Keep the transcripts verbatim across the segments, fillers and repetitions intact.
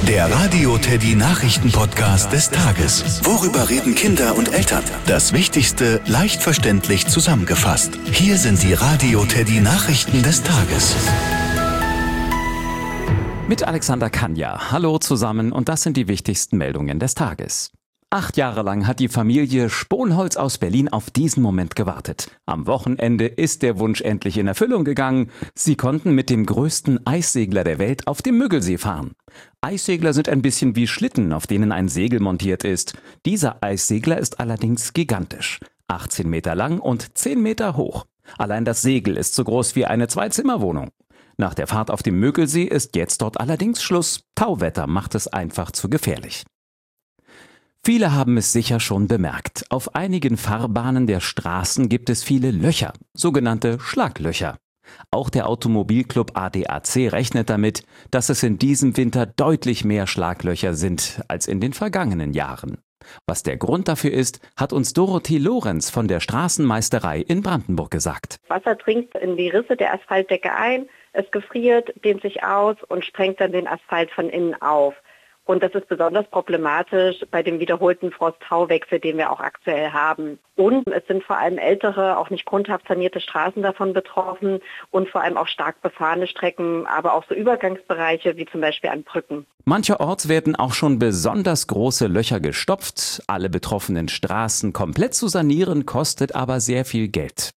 Der Radio Teddy Nachrichten-Podcast des Tages. Worüber reden Kinder und Eltern? Das Wichtigste leicht verständlich zusammengefasst. Hier sind die Radio Teddy Nachrichten des Tages. Mit Alexander Kanja. Hallo zusammen und das sind die wichtigsten Meldungen des Tages. Acht Jahre lang hat die Familie Sponholz aus Berlin auf diesen Moment gewartet. Am Wochenende ist der Wunsch endlich in Erfüllung gegangen. Sie konnten mit dem größten Eissegler der Welt auf dem Müggelsee fahren. Eissegler sind ein bisschen wie Schlitten, auf denen ein Segel montiert ist. Dieser Eissegler ist allerdings gigantisch. achtzehn Meter lang und zehn Meter hoch. Allein das Segel ist so groß wie eine Zwei-Zimmer-Wohnung. Nach der Fahrt auf dem Müggelsee ist jetzt dort allerdings Schluss. Tauwetter macht es einfach zu gefährlich. Viele haben es sicher schon bemerkt. Auf einigen Fahrbahnen der Straßen gibt es viele Löcher, sogenannte Schlaglöcher. Auch der Automobilclub A D A C rechnet damit, dass es in diesem Winter deutlich mehr Schlaglöcher sind als in den vergangenen Jahren. Was der Grund dafür ist, hat uns Dorothee Lorenz von der Straßenmeisterei in Brandenburg gesagt. Wasser dringt in die Risse der Asphaltdecke ein, es gefriert, dehnt sich aus und sprengt dann den Asphalt von innen auf. Und das ist besonders problematisch bei dem wiederholten Frost-Tau-Wechsel, den wir auch aktuell haben. Und es sind vor allem ältere, auch nicht grundhaft sanierte Straßen davon betroffen und vor allem auch stark befahrene Strecken, aber auch so Übergangsbereiche wie zum Beispiel an Brücken. Mancherorts werden auch schon besonders große Löcher gestopft. Alle betroffenen Straßen komplett zu sanieren, kostet aber sehr viel Geld.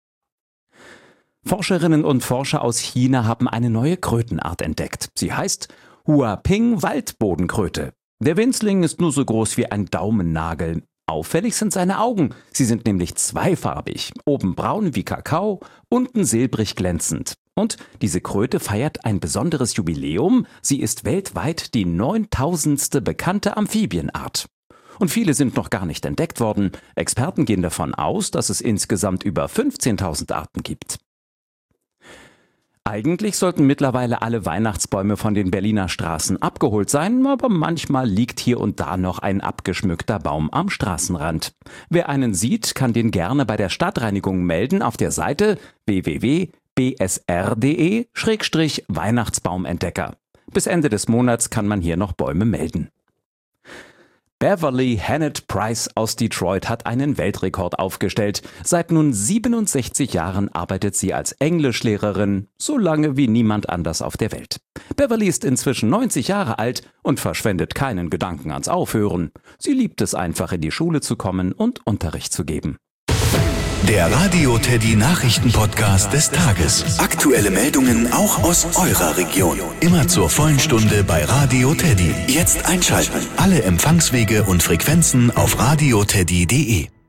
Forscherinnen und Forscher aus China haben eine neue Krötenart entdeckt. Sie heißt Huaping-Waldbodenkröte. Der Winzling ist nur so groß wie ein Daumennagel. Auffällig sind seine Augen. Sie sind nämlich zweifarbig. Oben braun wie Kakao, unten silbrig glänzend. Und diese Kröte feiert ein besonderes Jubiläum. Sie ist weltweit die neuntausendste bekannte Amphibienart. Und viele sind noch gar nicht entdeckt worden. Experten gehen davon aus, dass es insgesamt über fünfzehntausend Arten gibt. Eigentlich sollten mittlerweile alle Weihnachtsbäume von den Berliner Straßen abgeholt sein, aber manchmal liegt hier und da noch ein abgeschmückter Baum am Straßenrand. Wer einen sieht, kann den gerne bei der Stadtreinigung melden auf der Seite w w w punkt b s r punkt d e Schrägstrich Weihnachtsbaumentdecker. Bis Ende des Monats kann man hier noch Bäume melden. Beverly Hennett Price aus Detroit hat einen Weltrekord aufgestellt. Seit nun siebenundsechzig Jahren arbeitet sie als Englischlehrerin, so lange wie niemand anders auf der Welt. Beverly ist inzwischen neunzig Jahre alt und verschwendet keinen Gedanken ans Aufhören. Sie liebt es einfach, in die Schule zu kommen und Unterricht zu geben. Der Radio Teddy Nachrichten-Podcast des Tages. Aktuelle Meldungen auch aus eurer Region. Immer zur vollen Stunde bei Radio Teddy. Jetzt einschalten. Alle Empfangswege und Frequenzen auf radio teddy punkt de.